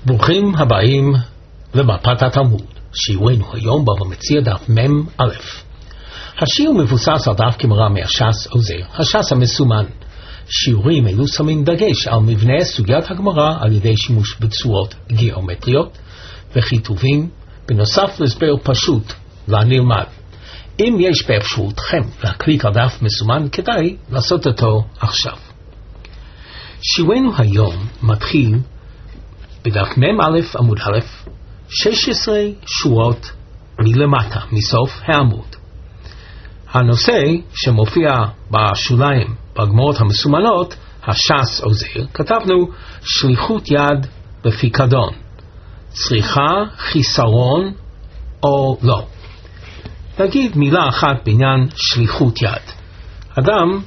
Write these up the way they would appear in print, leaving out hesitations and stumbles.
ברוכים הבאים למפת התלמוד. שיעורנו היום בבא מציעא דף מ"א. השיר מבוסס על דף גמרא מהש"ס עוזר, הש"ס המסומן. שיעורים אלו שמים דגש על מבנה סוגיית הגמרא על ידי שימוש בצורות גיאומטריות וכיתובים, בנוסף להסבר פשוט לנלמד. אם יש באפשרותכם להקליק על דף מסומן, כדאי לעשות אותו עכשיו. שיעורנו היום מתחיל בדף מ"א עמוד א', 16 שורות מלמטה, מסוף העמוד. הנושא שמופיע בשוליים בגמרות המסומנות, הש"ס עוזר, כתבנו שליחות יד בפיקדון, צריכה, חיסרון או לא. נגיד מילה אחת בעניין שליחות יד. אדם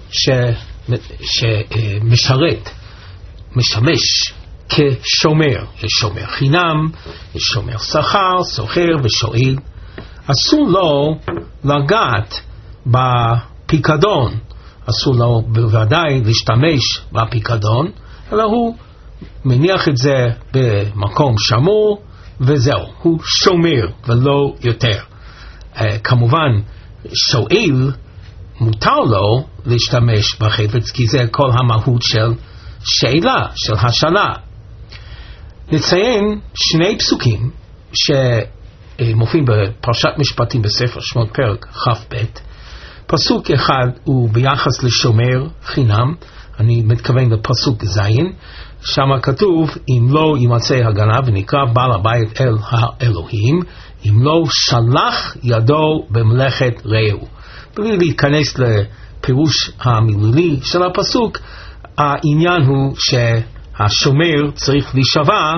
שמשרת, משמש כשומר, יש שומר חינם, יש שומר שכר, סוחר ושואל, אסור לו לגעת בפיקדון, אסור לו בוודאי להשתמש בפיקדון, אלא הוא מניח את זה במקום שמור וזהו, הוא שומר ולא יותר. כמובן שואל מותר לו להשתמש בחפץ, כי זה כל המהות של שאלה, של השאלה. נציין שני פסוקים שמופיעים בפרשת משפטים בספר שמות פרק כ"ב. פסוק אחד הוא ביחס לשומר חינם, אני מתכוון לפסוק ז', שם כתוב אם לא יימצא הגנב ונקרא בעל הבית אל האלוהים, אם לא שלח ידו במלאכת רעהו. בלי להיכנס לפירוש המילולי של הפסוק, העניין הוא שהשומר צריך להישבע,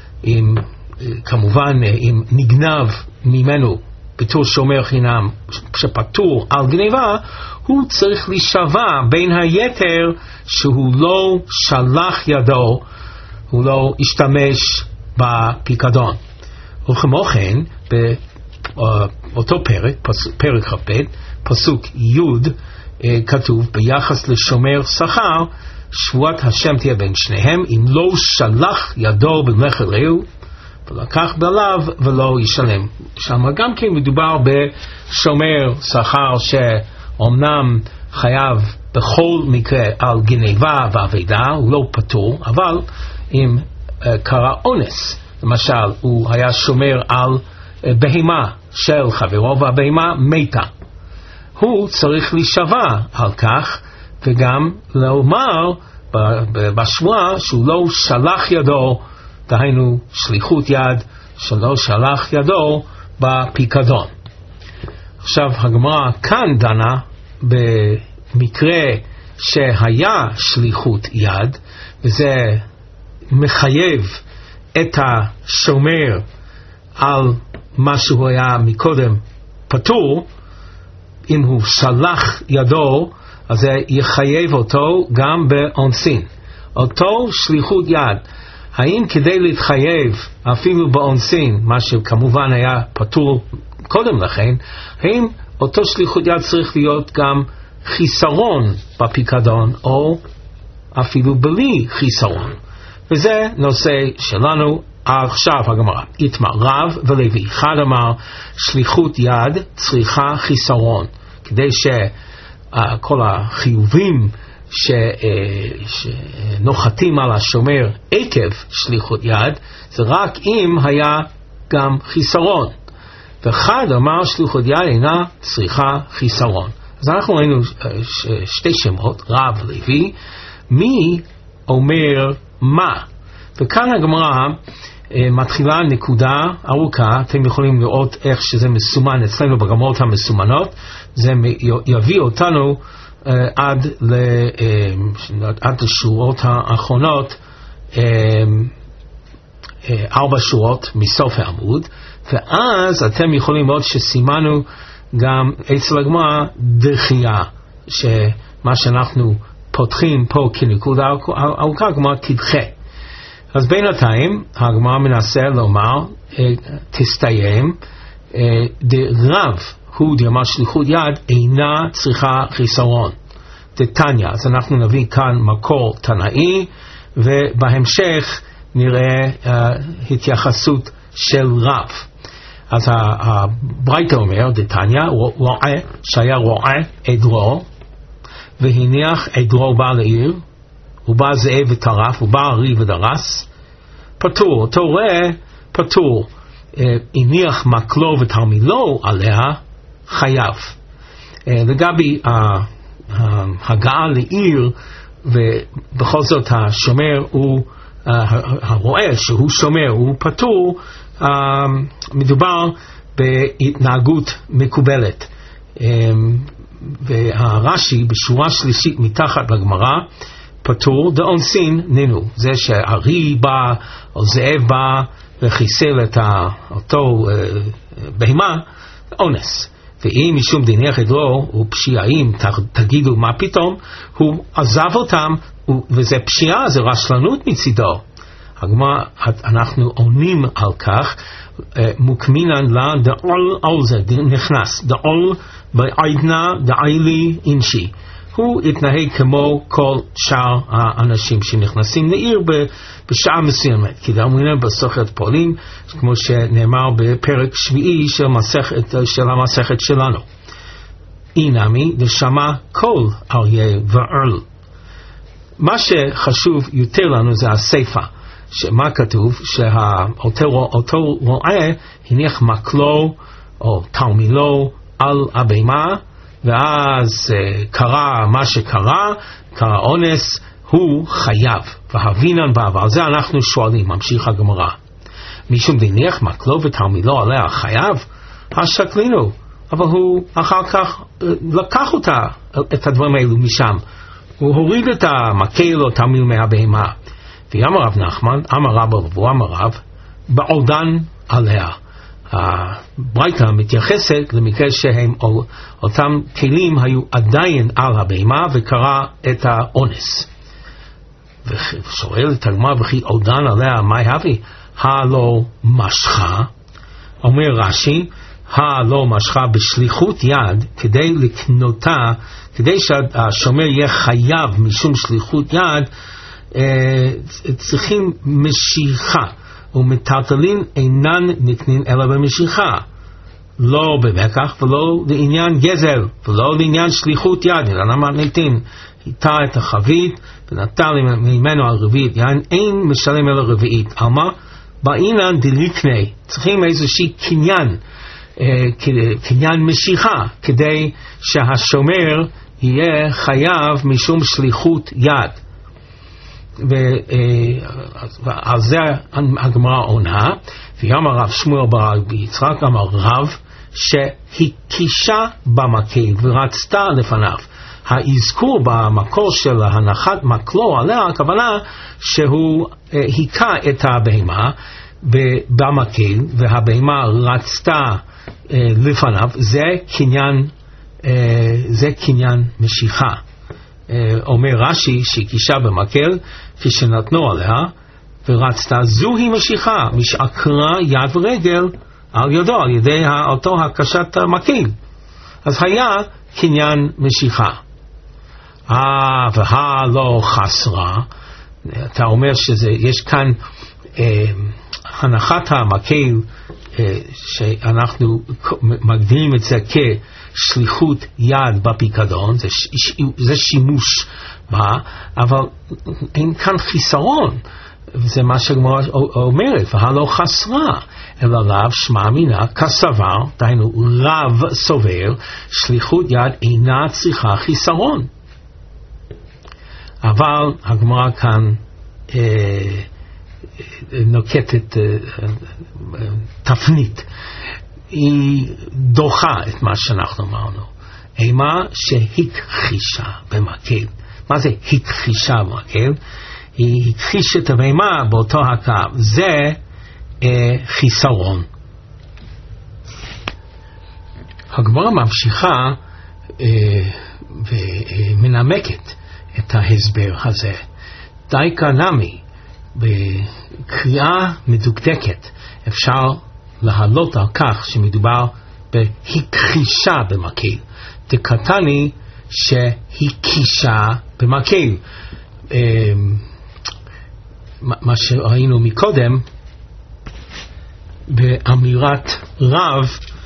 כמובן אם נגנב ממנו בתור שומר חינם שפטור על גניבה, הוא צריך להישבע בין היתר שהוא לא שלח ידו, הוא לא השתמש בפיקדון. וכמו כן באותו פרק, פרק כ"ב, פסוק י', כתוב ביחס לשומר שכר, שבועת השם תהיה בין שניהם, אם לא שלח ידו במלאכת רעהו ולקח בעליו ולא ישלם. שם גם כן מדובר בשומר שכר שאומנם חייב בכל מקרה על גניבה ועבידה, הוא לא פטור, אבל אם קרה אונס, למשל הוא היה שומר על בהמה של חברו והבהמה מתה, הוא צריך להישבע על כך וגם לומר בשבועה שהוא לא שלח ידו, דהיינו שליחות יד, שלא שלח ידו בפיקדון. עכשיו הגמרא כאן דנה במקרה שהיה שליחות יד, וזה מחייב את השומר על מה שהוא היה מקודם פטור. אם הוא שלח ידו, אז זה יחייב אותו גם באונסין. אותו שליחות יד, האם כדי להתחייב אפילו באונסין, מה שכמובן היה פטור קודם לכן, האם אותו שליחות יד צריך להיות גם חיסרון בפיקדון, או אפילו בלי חיסרון? וזה נושא שלנו עכשיו הגמרא. איתמר רב ולוי, אחד אמר שליחות יד צריכה חיסרון, כדי שכל החיובים שנוחתים על השומר עקב שליחות יד, זה רק אם היה גם חיסרון. ואחד אמר שליחות יד אינה צריכה חיסרון. אז אנחנו ראינו שתי שמות, רב ולוי, מי אומר מה? וכאן הגמרא מתחילה נקודה ארוכה, אתם יכולים לראות איך שזה מסומן אצלנו בגמרות המסומנות, זה יביא אותנו עד לשורות האחרונות, 4 שורות מסוף העמוד, ואז אתם יכולים לראות שסימנו גם אצל הגמרא דחייה, שמה שאנחנו פותחים פה כנקודה ארוכה, הגמרא תדחה. אז בינתיים הגמרא מנסה לומר, תסתיים, דרב הוא דאמר שליחות יד אינה צריכה חיסרון. דתניא, אז אנחנו נביא כאן מקור תנאי, ובהמשך נראה התייחסות של רב. אז הברייתא אומר, דתניא, רועה שהיה רועה עדרו, והניח עדרו בא לעיר, ובא זאב וטרף, ובא ארי ודרס, פטור. אותו רועה פטור. הניח מקלו ותרמילו עליה, חייב. לגבי הגעה לעיר, ובכל זאת השומר הוא, הרועה שהוא שומר הוא פטור, מדובר בהתנהגות מקובלת. והרש"י בשורה שלישית מתחת לגמרא, פטור דאונסין נינו, זה שארי בא או זאב בא וחיסל את אותו בהמה, אונס. ואם משום דניח עדרו הוא פשיעה, אם תגידו מה פתאום, הוא עזב אותם, וזה פשיעה, זה רשלנות מצידו. אנחנו עונים על כך, מוקמינן לה דעול על זה, נכנס, דעול בעידנה דעילי אינשי. הוא התנהג כמו כל שאר האנשים שנכנסים לעיר בשעה מסוימת. כי דאמרינן בסוכת פועלים, כמו שנאמר בפרק שביעי של המסכת שלנו. אינמי דשמע כל אריה וערל. מה שחשוב יותר לנו זה הסיפא. שמה כתוב? שאותו רועה הניח מקלו או תרמילו על הבהמה, ואז קרה מה שקרה, קרה אונס, הוא חייב. והבינן בה, ועל זה אנחנו שואלים, ממשיך הגמרא. משום דניח מקלו ותרמילו עליה חייב, השקלינו. אבל הוא אחר כך לקח את הדברים האלו משם. הוא הוריד את המקל או תרמיל מהבהמה. ויאמר רב נחמן, אמר רבא ובו אמר רב, בעודן עליה. הברייתא מתייחסת למקרה שהם אותם כלים היו עדיין על הבהמה וקרה את האונס. ושואל את הגמרא, וכי עודן עליה מה יביא? הלא משכה, אומר רש"י, הלא משכה בשליחות יד, כדי לקנותה, כדי שהשומר יהיה חייב משום שליחות יד, צריכים משיכה, ומטלטלין אינן נקנין אלא במשיכה, לא במקח ולא לעניין גזל ולא לעניין שליחות יד, אלא מתניתין, היטה את החבית ונטל ממנו על רביעית, אין משלם אלא רביעית. אמה באינן דליקני, צריכים איזושהי קניין משיכה, כדי שהשומר יהיה חייב משום שליחות יד. ועל זה הגמרא עונה. ויאמר רב שמואל בר רבי יצחק, אמר רב שהקישה במקל ורצתה לפניו. האזכור במקור של הנחת מקלו עליה, הכוונה שהוא היכה את הבהמה במקל והבהמה רצתה לפניו, זה קניין משיכה. אומר רש"י שהקישה במקל כשנתנו עליה ורצתה, זוהי משיכה, משעקרה יד ורגל על ידו, על ידי אותו הקשת המקל, אז היה קניין משיכה. והלא חסרה, אתה אומר שיש כאן הנחת המקל, שאנחנו מגדירים את זה כשליחות יד בפיקדון, זה שימוש בה, אבל אין כאן חיסרון, זה מה שהגמרא אומרת, והלא חסרה, אלא לאו שמע מינה כסבר, דהיינו רב סובר, שליחות יד אינה צריכה חיסרון. אבל הגמרא כאן נוקטת תפנית, היא דוחה את מה שאנחנו אמרנו. אימה שהכחישה במקל. מה זה הכחישה במקל? היא הכחישה את הבהמה באותו הקו, זה חיסרון. הגמרא ממשיכה ומנמקת את ההסבר הזה. דייקה נמי, בקריאה מדוקדקת אפשר להעלות על כך שמדובר בהכחישה במקל. דקתני שהכישה במקל. מה שראינו מקודם באמירת רב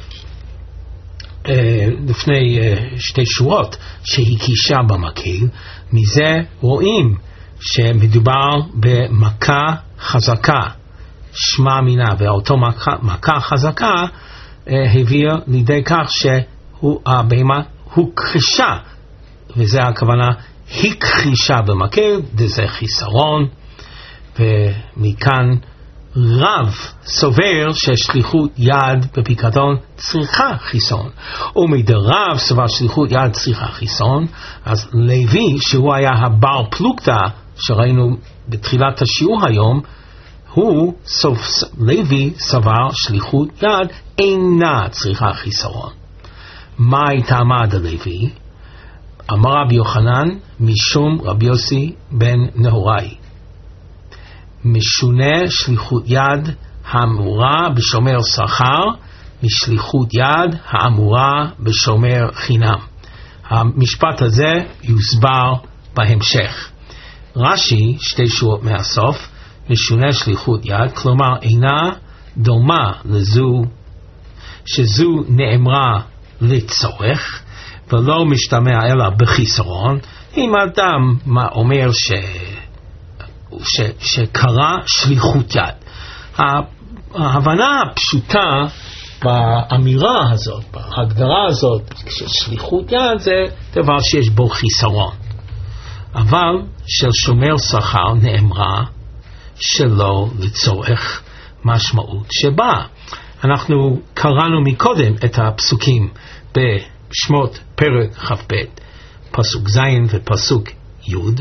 לפני שתי שורות שהקישה במקל, מזה רואים שמדובר במכה חזקה, שמה מינה, ואותו מכה חזקה הביאה לידי כך שהבהמה הוכחשה, וזה הכוונה הכחישה במקל, וזה חיסרון. ומכאן רב סובר ששליחות יד בפיקדון צריכה חיסון, ומדרב סובר ששליחות יד צריכה חיסון. אז לוי, שהוא היה הבר פלוגתא שראינו בתחילת השיעור היום, לוי סבר שליחות יד אינה צריכה חיסרון. מה הייתה טעמה דלוי? אמר רבי יוחנן משום רבי יוסי בן נהוראי, משונה שליחות יד האמורה בשומר שכר משליחות יד האמורה בשומר חינם. המשפט הזה יוסבר בהמשך. רש"י, שתי שורות מהסוף, משונה שליחות יד, כלומר אינה דומה לזו שזו נאמרה לצורך ולא משתמע אלא בחיסרון. אם אדם אומר שקרה שליחות יד, ההבנה הפשוטה באמירה הזאת, בהגדרה הזאת, ששליחות יד זה דבר שיש בו חיסרון, אבל של שומר שכר נאמרה שלא לצורך משמעות שבה. אנחנו קראנו מקודם את הפסוקים בשמות פרק כ"ב, פסוק ז' ופסוק י'.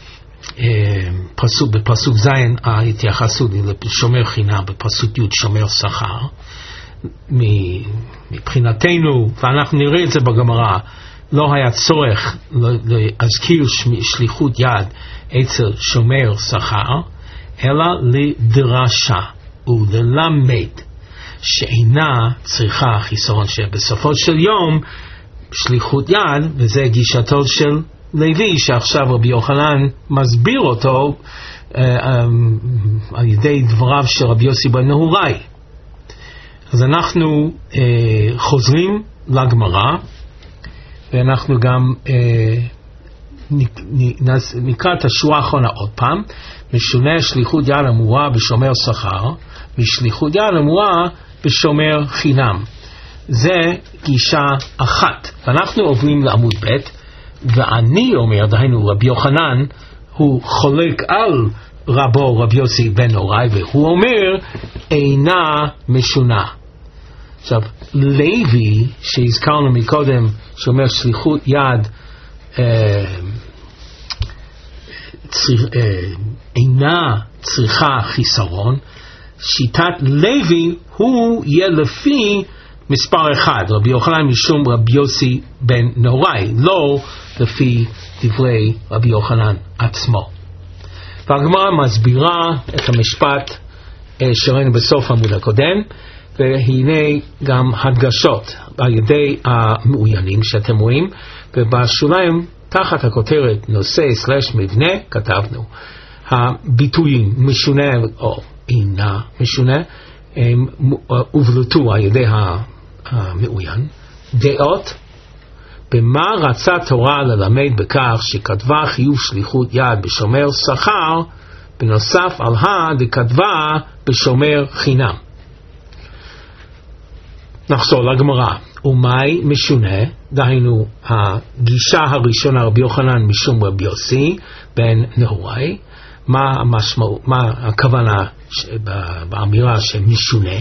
בפסוק ז' ההתייחסות היא לשומר חינם, בפסוק י' שומר שכר. מבחינתנו, ואנחנו נראה את זה בגמרא, לא היה צורך להזכיר שליחות יד אצל שומר שכר, אלא לדרשה וללמד שאינה צריכה חיסרון, שבסופו של יום שליחות יד, וזה גישתו של לוי שעכשיו רבי יוחנן מסביר אותו על ידי דבריו של רבי יוסי בן נהוראי. אז אנחנו חוזרים לגמרא, ואנחנו גם נקרא את השורה האחרונה עוד פעם. משונה שליחות יד אמורה בשומר שכר משליחות יד אמורה בשומר חינם. זה גישה אחת. ואנחנו עוברים לעמוד ב', ואני אומר, דהיינו רבי יוחנן הוא חולק על רבו רבי יוסי בן נהוראי, והוא אומר אינה משונה. עכשיו לוי שהזכרנו מקודם שאומר שליחות יד אינה צריכה חיסרון, שיטת לוי הוא יהיה לפי מספר אחד, רבי יוחנן משום רבי יוסי בן נהוראי, לא לפי דברי רבי יוחנן עצמו. והגמרא מסבירה את המשפט שראינו בסוף העמוד הקודם, והנה גם הדגשות על ידי המעוינים שאתם רואים, ובשוליים תחת הכותרת נושא / מבנה כתבנו הביטויים משונה או אינה משונה הובלטו על ידי המעוין. דעות, במה רצה תורה ללמד בכך שכתבה חיוב שליחות יד בשומר שכר בנוסף על דכתבה בשומר חינם. נחזור לגמרא. ומאי משונה, דהיינו הגישה הראשונה רבי יוחנן משום רבי יוסי בן נהוראי. מה המשמעות, מה הכוונה באמירה שמשונה?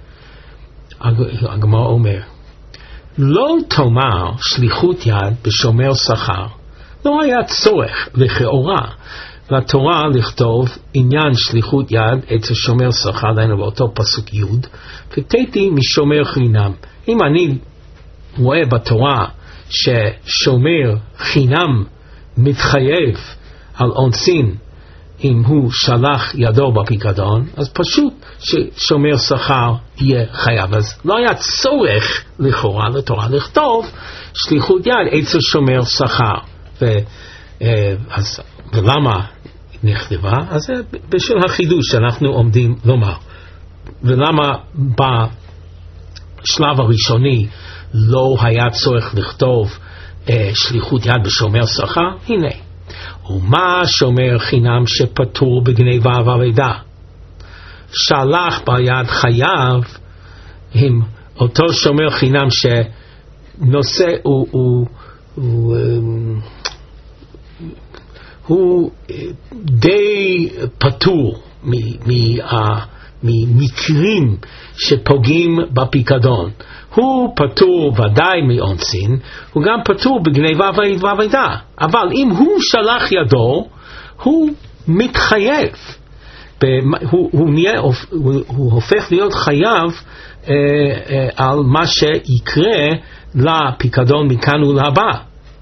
הגמרא אומר לא תאמר שליחות יד בשומר שכר, לא היה צורך לכאורה לתורה לכתוב עניין שליחות יד אצל שומר שכר, דהיינו באותו פסוק י', ותיתי משומר חינם. אם אני רואה בתורה ששומר חינם מתחייב על עונשין אם הוא שלח ידו בפיקדון, אז פשוט ששומר שכר יהיה חייב. אז לא היה צורך לכאורה לתורה לכתוב שליחות יד אצל שומר שכר. ולמה נכתבה, אז זה בשביל החידוש שאנחנו עומדים לומר. ולמה בשלב הראשוני לא היה צורך לכתוב שליחות יד בשומר שכר? הנה, ומה שומר חינם שפטור בגניבה ועבדה? שלח ביד חייב עם אותו שומר חינם שנושא הוא די פטור ממקרים שפוגעים בפיקדון. הוא פטור ודאי מעונשין, הוא גם פטור בגניבה ועבדה. אבל אם הוא שלח ידו, הוא מתחייב. הוא הופך להיות חייב על מה שיקרה לפיקדון מכאן ולהבא.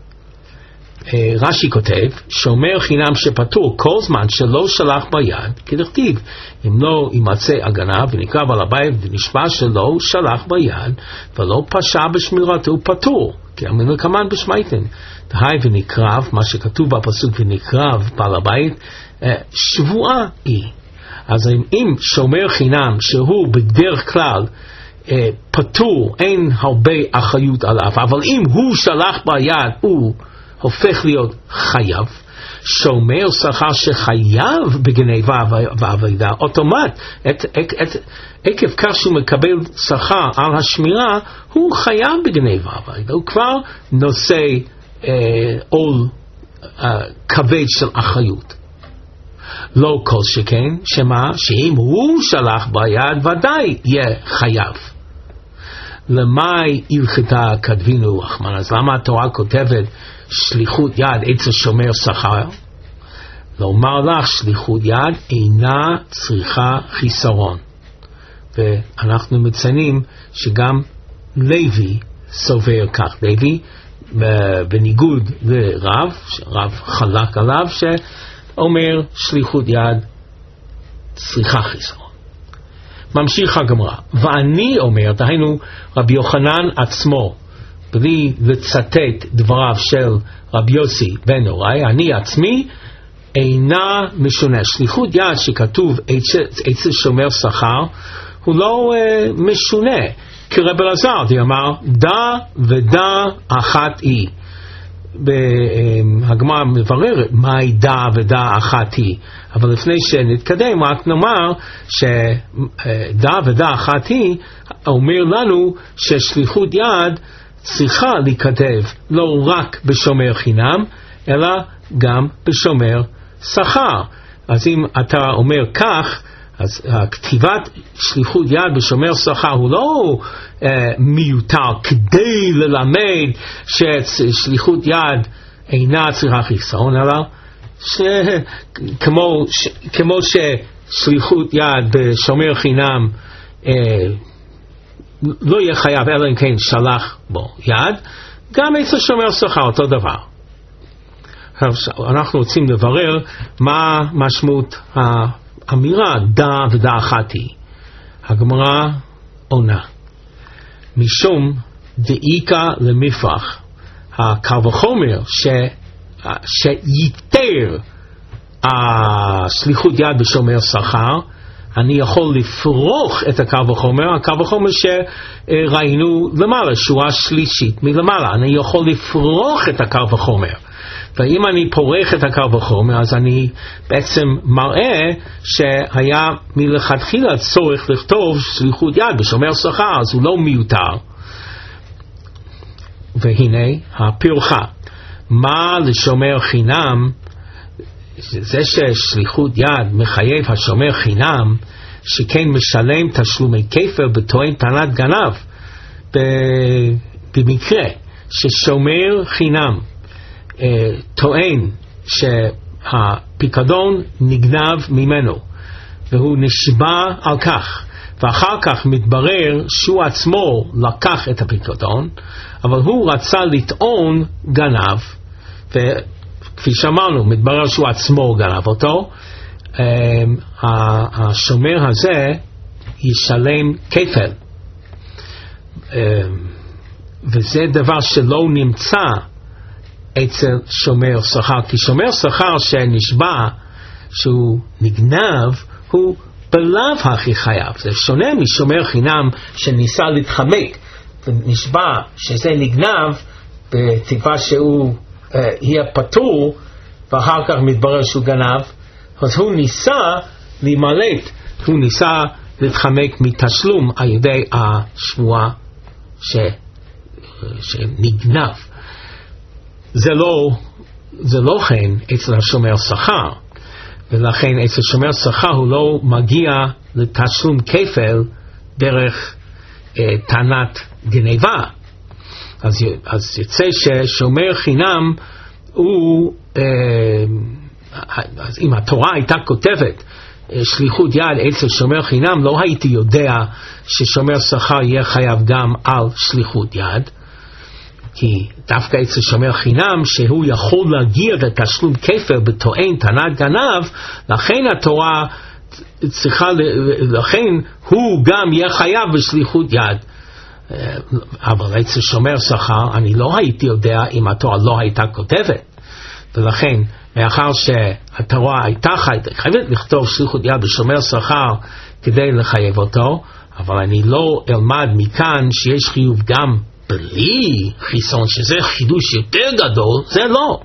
רש"י כותב, שומר חינם שפטור כל זמן שלא שלח ביד, כדכתיב, אם לא יימצא הגנב ונקרב על הבית ונשבע שלא שלח ביד ולא פשע בשמירתו, הוא פטור, כי אמרנו כמן בשמייתן. דהי ונקרב, מה שכתוב בפסוק ונקרב בעל הבית, שבועה היא. אז אם שומר חינם שהוא בדרך כלל פטור, אין הרבה אחריות עליו, אבל אם הוא שלח ביד הוא הופך להיות חייב. שומר שכר שחייב בגניבה ועבדה, אוטומט, עקב כך שהוא מקבל שכר על השמירה, הוא חייב בגניבה ועבדה, הוא כבר נושא עול כבד של אחריות. לא כל שכן, שאם הוא שלח ביד ודאי יהיה חייב. למאי הלכתה כתבינו רחמן? אז למה התורה כותבת שליחות יד אצל שומר שכר? לומר לך, שליחות יד אינה צריכה חיסרון. ואנחנו מציינים שגם לוי סובר כך. לוי בניגוד לרב, רב חלק עליו, שאומר שליחות יד צריכה חיסרון. ממשיך הגמרא, ואני אומר, דהיינו רבי יוחנן עצמו, בלי לצטט דבריו של רבי יוסי בן הוראי, אני עצמי אינה משונה. שליחות יד שכתוב אצל שומר שכר הוא לא משונה, כי רבי אלעזר אמר דע ודע אחת היא. הגמרא מבררת מהי דע ודע אחת היא, אבל לפני שנתקדם רק נאמר שדע ודע אחת היא אומר לנו ששליחות יד צריכה להיכתב לא רק בשומר חינם אלא גם בשומר שכר. אז אם אתה אומר כך, אז הכתיבת שליחות יד בשומר שכר הוא לא מיותר כדי ללמד ששליחות יד אינה צריכה חיסרון, אלא כמו ששליחות יד בשומר חינם לא יהיה חייב אלא אם כן שלח בו יד, גם אצל שומר שכר אותו דבר. אנחנו רוצים לברר מה משמעות האמירה דע ודע אחת היא. הגמרא עונה, משום דאיקה למפרח, הקל וחומר שיתר השליחות יד בשומר שכר, אני יכול לפרוך את הקל וחומר, הקל וחומר שראינו למעלה, שורה שלישית מלמעלה, אני יכול לפרוך את הקל וחומר. ואם אני פורח את הקל וחומר, אז אני בעצם מראה שהיה מלכתחילה צורך לכתוב שליחות יד בשומר שכר, אז הוא לא מיותר. והנה הפרחה, מה לשומר חינם? זה ששליחות יד מחייב השומר חינם, שכן משלם תשלומי כפל בטוען טענת גנב. במקרה ששומר חינם טוען שהפיקדון נגנב ממנו והוא נשבע על כך, ואחר כך מתברר שהוא עצמו לקח את הפיקדון, אבל הוא רצה לטעון גנב, וכפי שאמרנו מתברר שהוא עצמו גנב אותו, השומר הזה ישלם כפל, וזה דבר שלא נמצא אצל שומר שכר. כי שומר שכר שנשבע שהוא נגנב הוא בלאו הכי חייב. זה שונה משומר חינם שניסה להתחמק ונשבע שזה נגנב בתקווה שהוא יהיה פטור, ואחר כך מתברר שהוא גנב. אז הוא ניסה להימלט, הוא ניסה להתחמק מתשלום על ידי השבועה שנגנב. זה לא כן אצל השומר שכר, ולכן אצל שומר שכר הוא לא מגיע לתשלום כפל דרך טענת גניבה. אז יצא ששומר חינם הוא, אז אם התורה הייתה כותבת שליחות יד אצל שומר חינם, לא הייתי יודע ששומר שכר יהיה חייב גם על שליחות יד, כי דווקא אצל שומר חינם שהוא יכול להגיע לתשלום כפל בטוען טענת גנב, לכן התורה צריכה, לכן הוא גם יהיה חייב בשליחות יד. אבל אצל שומר שכר אני לא הייתי יודע אם התורה לא הייתה כותבת, ולכן מאחר שהתורה הייתה חייבת לכתוב שליחות יד בשומר שכר כדי לחייב אותו, אבל אני לא אלמד מכאן שיש חיוב גם בלי חיסון, שזה חידוש יותר גדול. זה לא.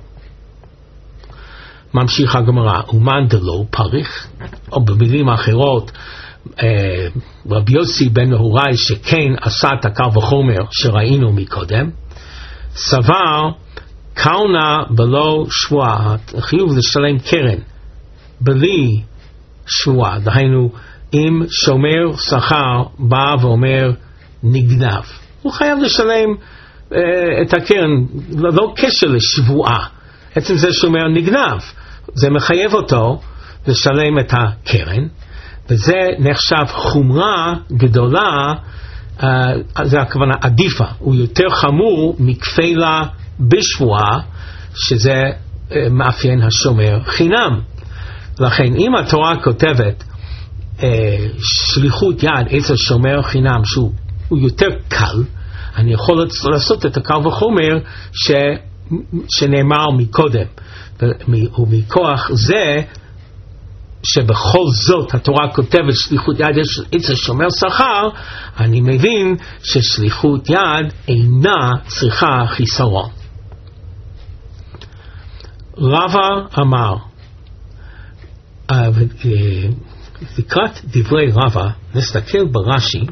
ממשיך הגמרא, ומאן דלא פריך, או במילים אחרות, רבי יוסי בן נהוראי שכן עשה את הקל וחומר שראינו מקודם, סבר קרנה בלא שבועה, חיוב לשלם קרן בלי שבועה. דהיינו, אם שומר שכר בא ואומר נגנב, הוא חייב לשלם את הקרן, לא קשר לשבועה. עצם זה שאומר נגנב, זה מחייב אותו לשלם את הקרן, וזה נחשב חומרה גדולה, זה הכוונה עדיפה, הוא יותר חמור מכפלה בשבועה, שזה מאפיין השומר חינם. לכן אם התורה כותבת שליחות יד אצל שומר חינם שהוא יותר קל, אני יכול לעשות את הקל וחומר שנאמר מקודם, ומכוח זה שבכל זאת התורה כותבת שליחות יד אצל שומר שכר, אני מבין ששליחות יד אינה צריכה חיסרון. רבא אמר, לקראת דברי רבא נסתכל ברש"י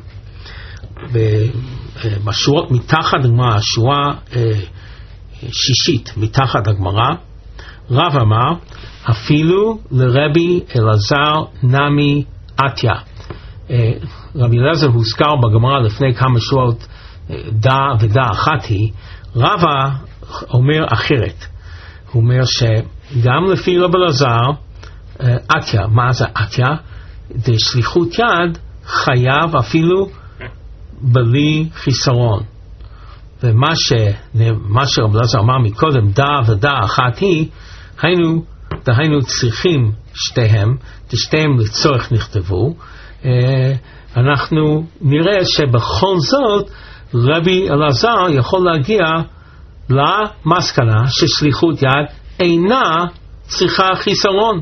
בשורות מתחת הגמרא, השורה שישית מתחת הגמרא. רב אמר אפילו לרבי אלעזר נמי עטיה. רבי אלעזר הוזכר בגמרא לפני כמה שורות, דע ודע אחת היא. רבא אומר אחרת, הוא אומר שגם לפי רבי אלעזר עטיה, מה זה עטיה? זה שליחות יד חייב אפילו בלי חיסרון. ומה שרבי אלעזר אמר מקודם, דע ודע אחת היא, דהיינו צריכים שתיהם לצורך נכתבו. אנחנו נראה שבכל זאת רבי אלעזר יכול להגיע למסקנה ששליחות יד אינה צריכה חיסרון.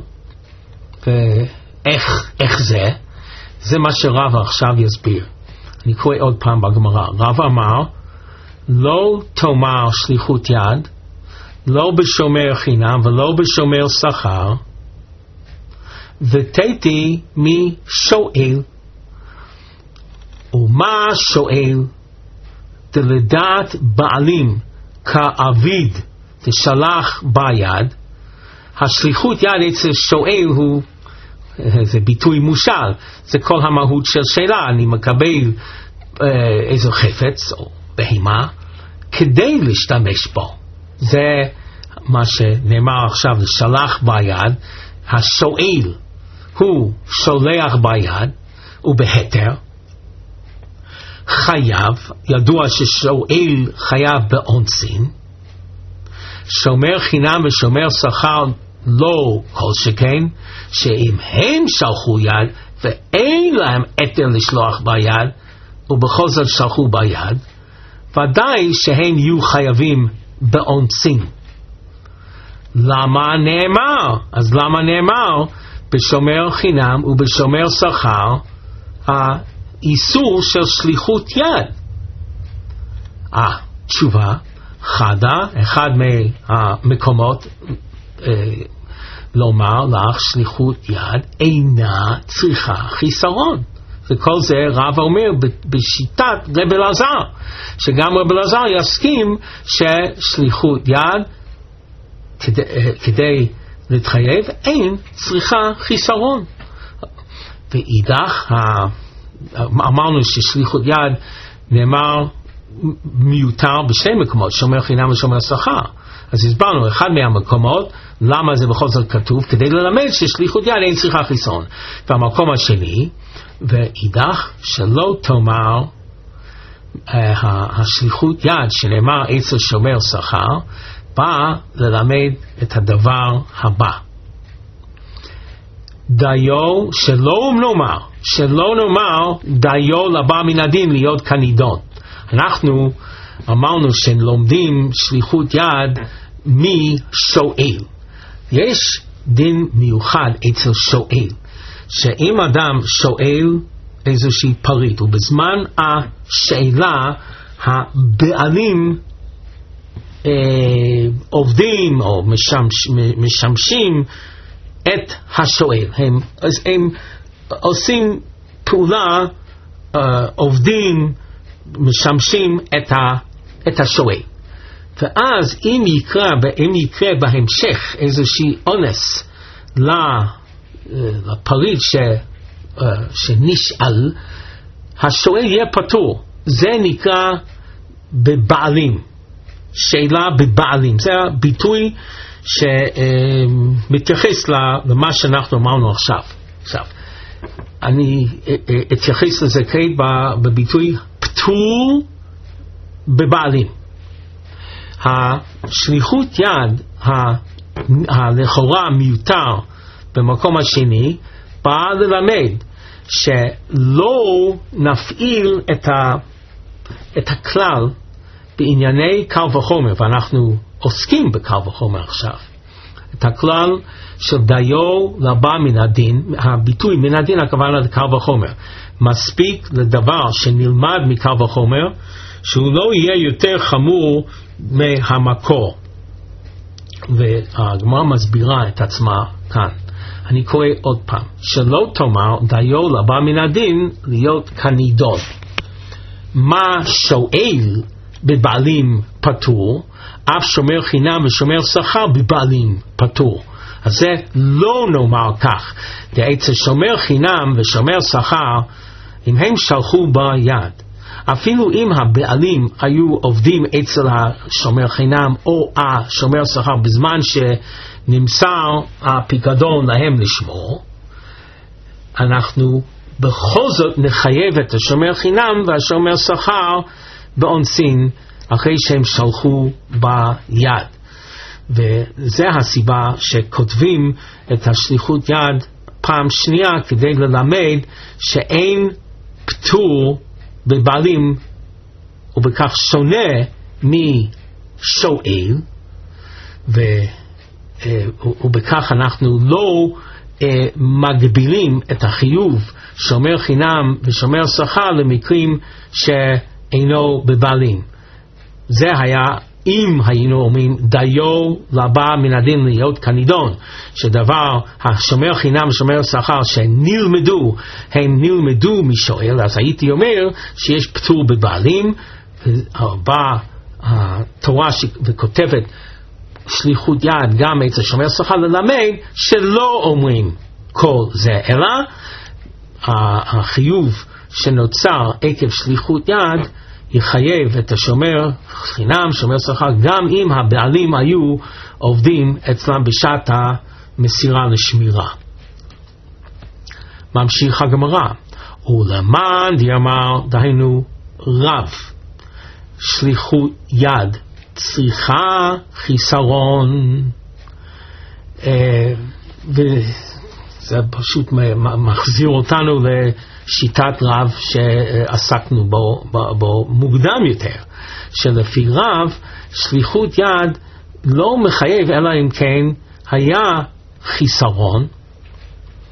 ואיך זה? זה מה שרבא עכשיו יסביר. אני קורא עוד פעם בגמרא. רבא אמר לא תאמר שליחות יד לא בשומר חינם ולא בשומר שכר, ותתי מי שואל. ומה שואל? דלדעת בעלים כעביד תשלח ביד. השליחות יד אצל שואל הוא, זה ביטוי מושל, זה כל המהות של שאלה. אני מקבל איזה חפץ או בהמה כדי להשתמש בו. זה מה שנאמר עכשיו, לשלח ביד. השואל הוא שולח ביד ובהתר. חייב, ידוע ששואל חייב באונסין. שומר חינם ושומר שכר לא כל שכן, שאם הם שלחו יד ואין להם התר לשלוח ביד ובכל זאת שלחו ביד, ודאי שהם יהיו חייבים באונסין. למה נאמר? אז למה נאמר בשומר חינם ובשומר שכר האיסור של שליחות יד? תשובה, אחד מהמקומות לומר לך שליחות יד אינה צריכה חיסרון. וכל זה רב אומר בשיטת רב אלעזר, שגם רב אלעזר יסכים ששליחות יד כדי להתחייב אין צריכה חיסרון. ואידך אמרנו ששליחות יד נאמר מיותר בשני מקומות, שומר חינם ושומר שכר. אז הסברנו אחד מהמקומות למה זה בכל זאת כתוב, כדי ללמד ששליחות יד אין צריכה חיסרון. והמקום השני, ואידך שלא תאמר השליחות יד שנאמר אצל שומר שכר, בא ללמד את הדבר הבא. דיו שלא נאמר דיו לבא מן הדין להיות כנידון. אנחנו אמרנו שלומדים שליחות יד משואל. יש דין מיוחד אצל שואל, שאם אדם שואל איזושהי פריט ובזמן השאלה הבעלים עובדים או משמשים את השואל, הם עושים פעולה, עובדים משמשים את השואל. ואז אם יקרה בהמשך איזושהי אונס לפריט שנשאל, השואל יהיה פטור. זה נקרא בבעלים, שאלה בבעלים. זה הביטוי שמתייחס למה שאנחנו אמרנו עכשיו. אני אתייחס לזה כעת בביטוי פטור בבעלים. השליחות יד לכאורה מיותר במקום השני בא ללמד שלא נפעיל את הכלל בענייני קל וחומר, ואנחנו עוסקים בקל וחומר עכשיו, את הכלל של דיו לבא מן הדין. הביטוי מן הדין הכוונה לקל וחומר. מספיק לדבר שנלמד מקל וחומר שהוא לא יהיה יותר חמור מהמקור. והגמרא מסבירה את עצמה כאן. אני קורא עוד פעם, שלא תאמר דיו לבא מן הדין להיות כנידון. מה שואל בבעלים פטור, אף שומר חינם ושומר שכר בבעלים פטור. אז זה לא נאמר כך. אצל שומר חינם ושומר שכר, אם הם שלחו ביד, אפילו אם הבעלים היו עובדים אצל השומר חינם או השומר שכר בזמן שנמסר הפיקדון להם לשמור, אנחנו בכל זאת נחייב את השומר חינם והשומר שכר באונסין אחרי שהם שלחו ביד. וזה הסיבה שכותבים את השליחות יד פעם שנייה, כדי ללמד שאין פטור בבעלים, ובכך שונה משואל, ובכך אנחנו לא מגבילים את החיוב שומר חינם ושומר שכר למקרים שאינו בבעלים. זה היה אם היינו אומרים דיו לבא מן הדין להיות כנידון, שדבר השומר חינם ושומר שכר שנלמדו, הם נלמדו משואל, אז הייתי אומר שיש פטור בבעלים. באה התורה וכותבת שליחות יד גם אצל שומר שכר ללמד שלא אומרים כל זה, אלא החיוב שנוצר עקב שליחות יד יחייב את השומר חינם, שומר שכר, גם אם הבעלים היו עובדים אצלם בשעת המסירה לשמירה. ממשיך הגמרא, ולמען דיאמר, דהיינו רב, שליחות יד צריכה חיסרון, וזה פשוט מחזיר אותנו לשיטת רב שעסקנו בו מוקדם יותר, שלפי רב שליחות יד לא מחייב אלא אם כן היה חיסרון,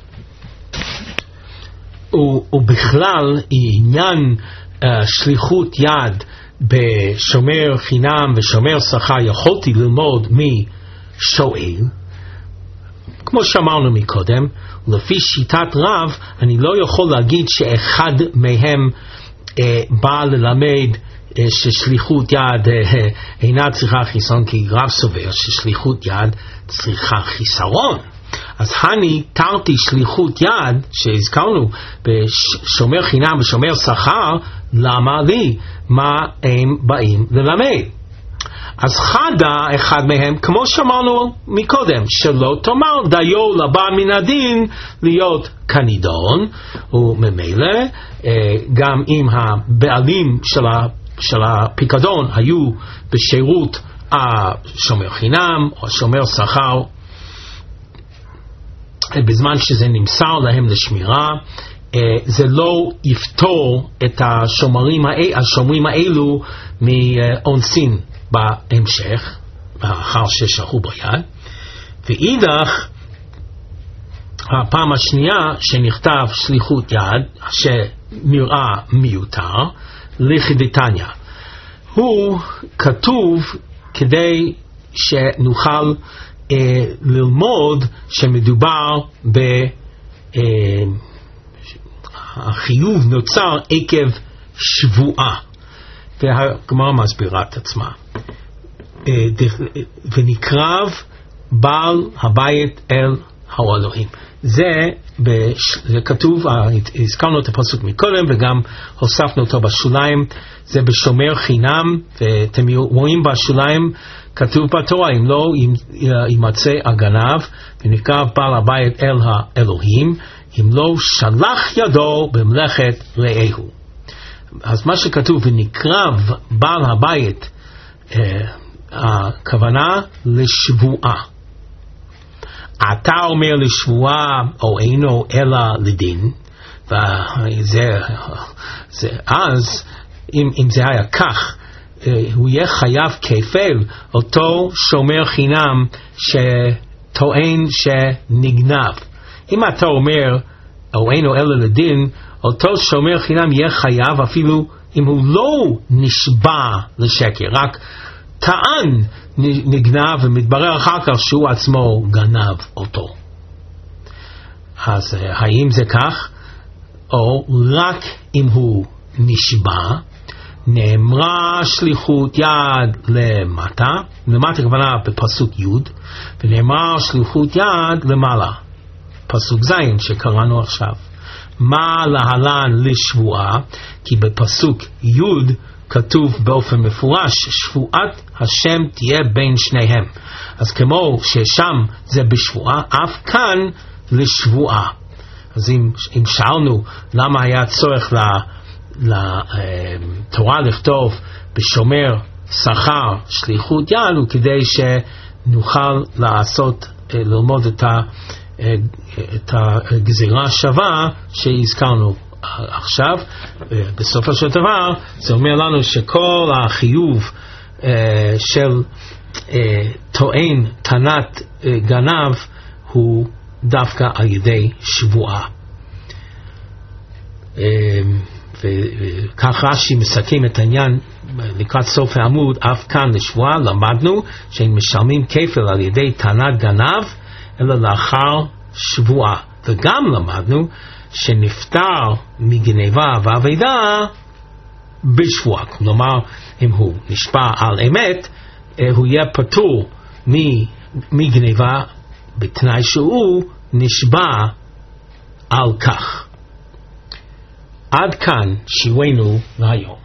ובכלל עניין שליחות יד בשומר חינם ושומר שכר יכולתי ללמוד משואל, כמו שאמרנו מקודם. לפי שיטת רב אני לא יכול להגיד שאחד מהם בא ללמד ששליחות יד אינה צריכה חיסרון, כי רב סובר ששליחות יד צריכה חיסרון. אז אני תרתי שליחות יד שהזכרנו בשומר חינם ושומר שכר, למה לי? מה הם באים ללמד? אז חדה אחד מהם, כמו שאמרנו מקודם, שלא תאמר דיו לבא מן הדין להיות כנידון, וממילא גם אם הבעלים של הפיקדון היו בשירות השומר חינם או השומר שכר, בזמן שזה נמסר להם לשמירה, זה לא יפתור את השומרים האלו מאונסין בהמשך, אחר ששהו ביד. ואידך, הפעם השנייה שנכתב שליחות יד, שנראה מיותר, לכדתניא, הוא כתוב כדי שנוכל ללמוד שמדובר החיוב נוצר עקב שבועה, והגמרא מסבירה את עצמה. ונקרב בעל הבית אל האלוהים. זה כתוב, הזכרנו את הפסוק מקודם וגם הוספנו אותו בשוליים. זה בשומר חינם, ואתם רואים בשוליים כתוב בתורה, אם לא יימצא הגנב, ונקרב בעל הבית אל האלוהים, אם לא שלח ידו במלאכת רעהו. אז מה שכתוב ונקרב בעל הבית, הכוונה לשבועה. אתה אומר לשבועה או אינו אלא לדין, אז אם זה היה כך, הוא יהיה חייב כפל אותו שומר חינם שטוען שנגנב. אם אתה אומר או אינו אלא לדין, אותו שומר חינם יהיה חייב אפילו אם הוא לא נשבע לשקר, רק טען נגנב ומתברר אחר כך שהוא עצמו גנב אותו. אז האם זה כך? או רק אם הוא נשבע, נאמרה שליחות יד למטה הכוונה בפסוק י', ונאמרה שליחות יד למעלה, פסוק ז' שקראנו עכשיו. מה להלן לשבועה? כי בפסוק י' כתוב באופן מפורש שבועת השם תהיה בין שניהם. אז כמו ששם זה בשבועה, אף כאן לשבועה. אז אם שאלנו למה היה צורך לתורה לכתוב בשומר שכר שליחות יד, הוא כדי שנוכל ללמוד את הגזירה שווה שהזכרנו עכשיו. בסופו של דבר זה אומר לנו שכל החיוב של טוען טענת גנב הוא דווקא על ידי שבועה. וכך רש"י מסכם את העניין לקראת סוף העמוד. אף כאן לשבועה למדנו שהם משלמים כפל על ידי טענת גנב אלא לאחר שבועה, וגם למדנו שנפטר מגניבה ועבידה בשבועה. כלומר, אם הוא נשבע על אמת, הוא יהיה פטור מגניבה בתנאי שהוא נשבע על כך. עד כאן שיעורנו להיום.